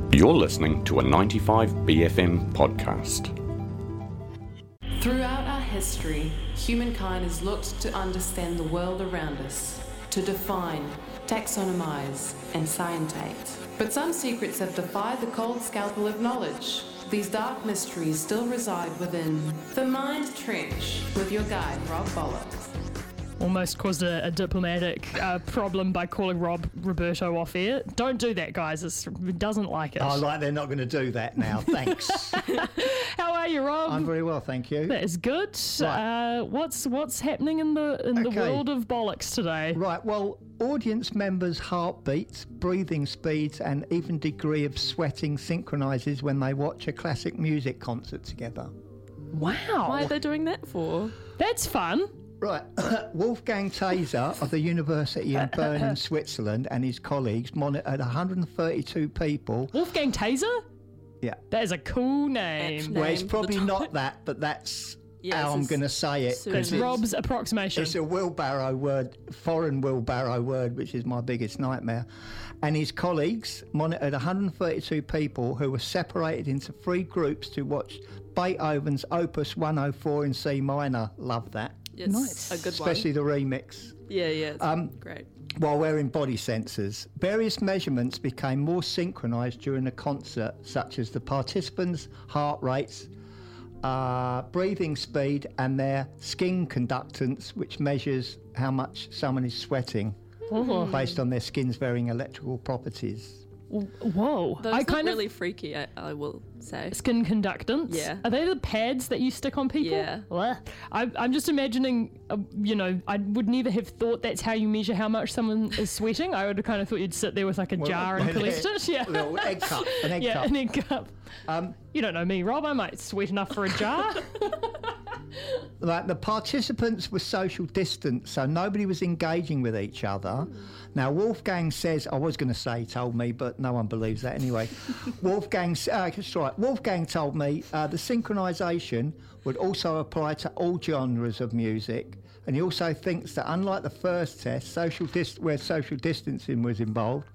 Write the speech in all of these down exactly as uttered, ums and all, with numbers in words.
You're listening to a ninety-five B F M podcast. Throughout our history, humankind has looked to understand the world around us, to define, taxonomize, and scientate. But some secrets have defied the cold scalpel of knowledge. These dark mysteries still reside within the Mind Trench with your guide, Rob Bollocks. Almost caused a, a diplomatic uh, problem by calling Rob Roberto off air. Don't do that, guys. It's, it doesn't like it. Oh, like they're not going to do that now. Thanks. How are you, Rob? I'm very well, thank you. That is good. Right. Uh, what's what's happening in the in the Okay. world of bollocks today? Right, well, audience members' heartbeats, breathing speeds, and even degree of sweating synchronises when they watch a classic music concert together. Wow, Why are they doing that for? that's fun. Right, Wolfgang Taser of the University in Bern in Switzerland and his colleagues monitored one hundred thirty-two people. Wolfgang Taser? Yeah, That is a cool name. Actually. well, it's Name, probably the not that, but that's Yeah, how it's I'm his going to say it. pseudonym. It's it's, Rob's approximation. It's a wheelbarrow word, foreign wheelbarrow word, which is my biggest nightmare. And his colleagues monitored one hundred thirty-two people who were separated into three groups to watch Beethoven's Opus one oh four in C minor. Love that. It's Nice. a good Especially one. the remix. Yeah, yeah, it's Um, great. While wearing body sensors, various measurements became more synchronised during the concert, such as the participants' heart rates, uh, breathing speed, and their skin conductance, which measures how much someone is sweating Oh. based on their skin's varying electrical properties. Whoa. Those I look kind really of freaky, I, I will say. skin conductance. Yeah. Are they the pads that you stick on people? Yeah. Blech. I, I'm just imagining, uh, you know, I would never have thought that's how you measure how much someone is sweating. I would have kind of thought you'd sit there with like a jar and collect it. Yeah. A little egg cup, an egg yeah, cup. an egg cup. Um, You don't know me, Rob. I might sweat enough for a jar. Like the participants were social distance, so nobody was engaging with each other. Now, Wolfgang says, I was going to say told me, but no one believes that anyway. Wolfgang, uh, that's right, Wolfgang told me uh, the synchronisation would also apply to all genres of music. And he also thinks that unlike the first test, social dist- where social distancing was involved,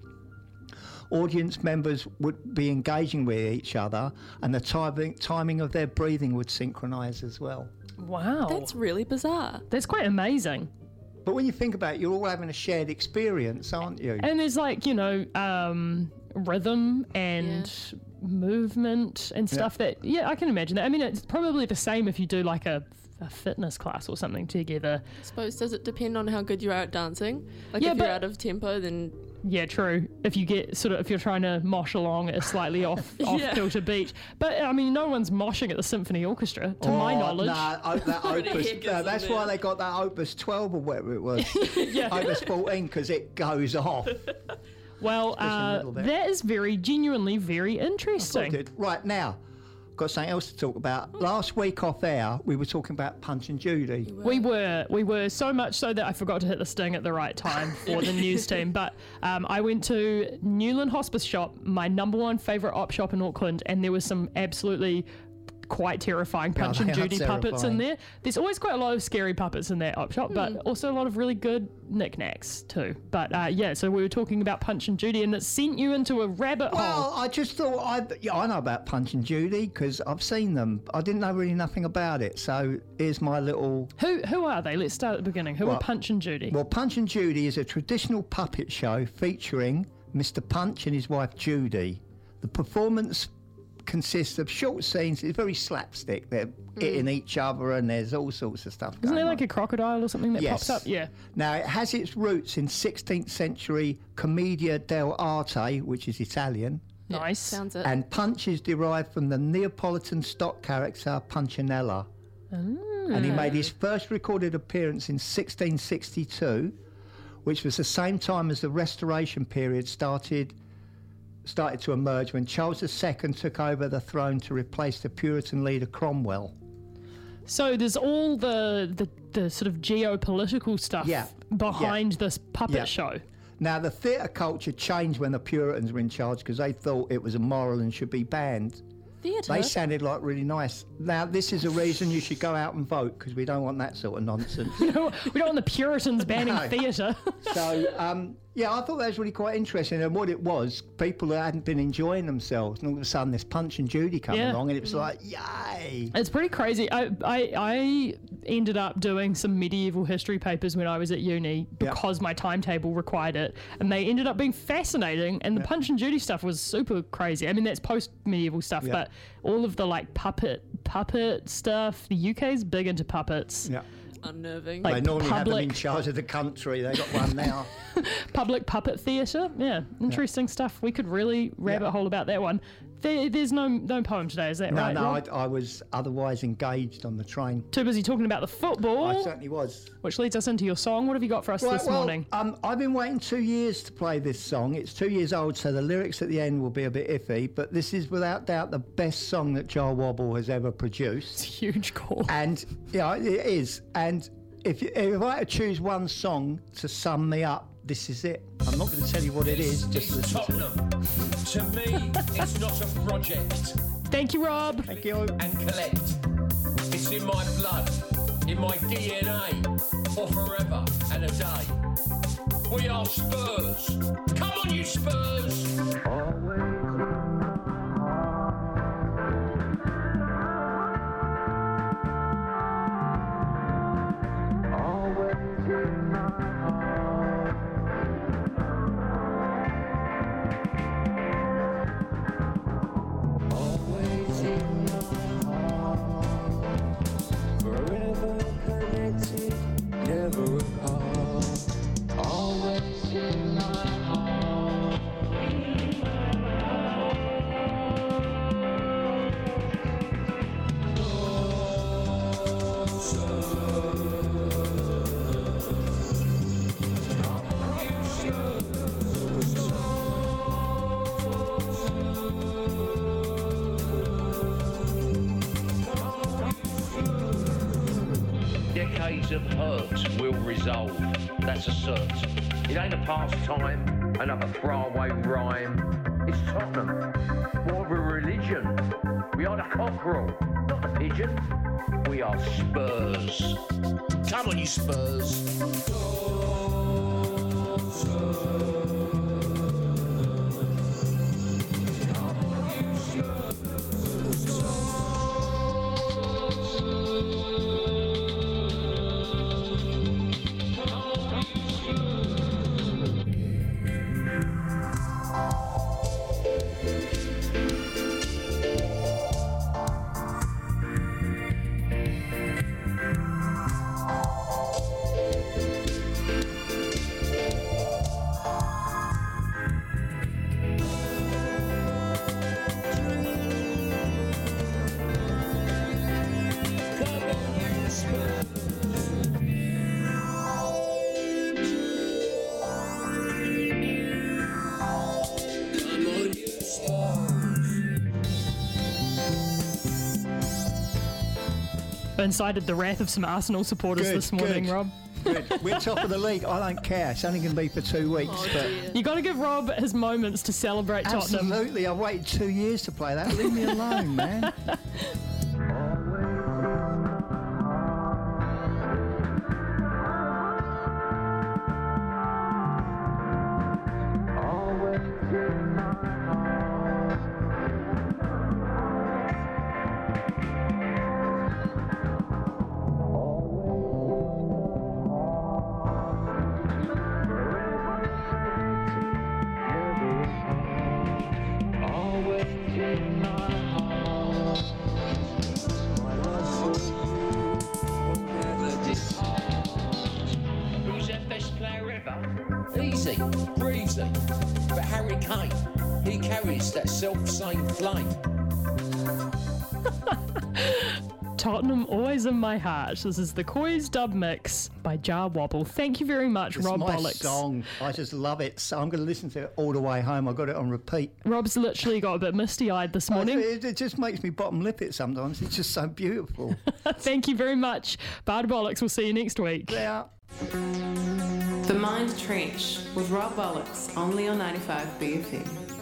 audience members would be engaging with each other and the timing, timing of their breathing would synchronise as well. Wow. That's really bizarre. That's quite amazing. But when you think about it, you're all having a shared experience, aren't you? And there's like, you know, um, rhythm and movement and stuff that, yeah, I can imagine that. I mean, it's probably the same if you do like a, a fitness class or something together. I suppose, does it depend on how good you are at dancing? Like Yeah, if you're but- out of tempo, then Yeah, true. If you get sort of, if you're trying to mosh along at a slightly off, off Yeah. kilter beat. But I mean, no one's moshing at the symphony orchestra, to my Oh, knowledge. No, o- that Pretty Opus, heck no, is that's it? why they got that Opus twelve or whatever it was. Opus fourteen, because it goes off. Well, in the uh, middle there. that is very, genuinely very So interesting. good. Right, now, got something else to talk about. Last week off air, we were talking about Punch and Judy. We were, we were so much so that I forgot to hit the sting at the right time for the news team. But um, I went to Newland Hospice Shop, my number one favourite op shop in Auckland, and there was some absolutely quite terrifying Punch they and are Judy puppets in terrifying. there. There's always quite a lot of scary puppets in that op shop, but Hmm. also a lot of really good knickknacks too. But uh, yeah, so we were talking about Punch and Judy, and it sent you into a rabbit Well, hole. I just thought, I yeah, I know about Punch and Judy because I've seen them. I didn't know really nothing about it. So here's my little... Who who are they? Let's start at the beginning. Who are Well- Punch and Judy? Well, Punch and Judy is a traditional puppet show featuring Mister Punch and his wife Judy. The performance consists of short scenes. It's very slapstick. They're hitting each other and there's all sorts of stuff Isn't going there on. like a crocodile or something that Yes. pops up? Yeah. Now, it has its roots in sixteenth century Commedia dell'arte, which is Italian, Nice. sounds it. and Punch is derived from the Neapolitan stock character Punchinella. And he made his first recorded appearance in sixteen sixty-two, which was the same time as the Restoration period started started to emerge when Charles the Second took over the throne to replace the Puritan leader Cromwell. So there's all the, the, the sort of geopolitical stuff Yeah. behind this puppet Yeah. show. Now, the theatre culture changed when the Puritans were in charge because they thought it was immoral and should be banned. Theatre? They sounded like really nice. Now, this is a reason you should go out and vote because we don't want that sort of nonsense. We don't want the Puritans banning No. theatre. So, um, Yeah, I thought that was really quite interesting. And what it was, people that hadn't been enjoying themselves, and all of a sudden this Punch and Judy come Yeah. along, and it was like, yay! It's pretty crazy. I, I I ended up doing some medieval history papers when I was at uni because my timetable required it, and they ended up being fascinating. And the Punch and Judy stuff was super crazy. I mean, that's post medieval stuff, Yeah. but all of the like puppet puppet stuff. The U K's big into puppets. Yeah. Unnerving. Like They normally have them in public- charge of the country. They got one now. Public puppet theatre. Yeah, interesting stuff. We could really rabbit Yeah. hole about that one. There, there's no no poem today, is that No, right? no, Rob? I, I was otherwise engaged on the train. Too busy talking about the football, I certainly was. which leads us into your song. What have you got for us Right, this well, morning? Um, I've been waiting two years to play this song. It's two years old, so the lyrics at the end will be a bit iffy, but this is without doubt the best song that Jar Wobble has ever produced. Huge call. And, yeah, it is. And if, you- if I had to choose one song to sum me up, this is it. I'm not going to tell you what it is, just It's listen to it. Tottenham. To me, it's not a project. Thank you, Rob. Thank you. And collect. It's in my blood, in my D N A, for forever and a day. We are Spurs. Come on, you Spurs. Forever connected, never apart. Always in my heart. Decades of hurt will resolve. That's a cert. It ain't a pastime, another throwaway rhyme. It's Tottenham. More of a religion. We are the cockerel, not the pigeon. We are Spurs. Come on, you Spurs. Incited the wrath of some Arsenal supporters Good, this morning, good. Rob. Good. We're top of the league. I don't care. It's only going to be for two weeks. Oh but dear. You got to give Rob his moments to celebrate Tottenham. absolutely. I waited two years to play that. Leave me alone, man. Who's their best player ever? Easy, breezy. But Harry Kane, he carries that self-same flame. Tottenham always in my heart. This is the Coys Dub Mix by Jar Wobble. Thank you very much, It's Rob my Bollocks. song. I just love it. So I'm going to listen to it all the way home. I got it on repeat. Rob's literally got a bit misty-eyed this morning. It, it just makes me bottom lip it sometimes. It's just so beautiful. Thank you very much. Bard Bollocks, we'll see you next week. Yeah. The Mind Trench with Rob Bollocks, only on ninety-five B F M.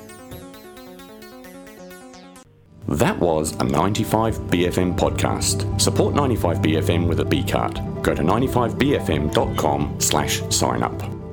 That was a ninety-five B F M podcast. Support ninety-five B F M with a B card. Go to ninety-five B F M dot com slash sign up.